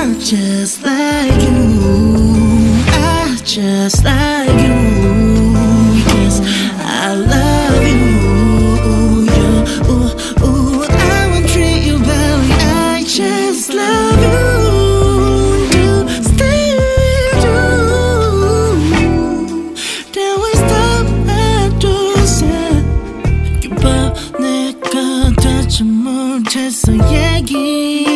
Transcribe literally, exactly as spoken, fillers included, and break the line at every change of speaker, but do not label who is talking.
just like you. I just like you. Yes, I love you. You, ooh, ooh, I won't treat you badly. I just love you. You stay with you. Then we stop at two set. 기뻐 내가 대체 못했어 얘기.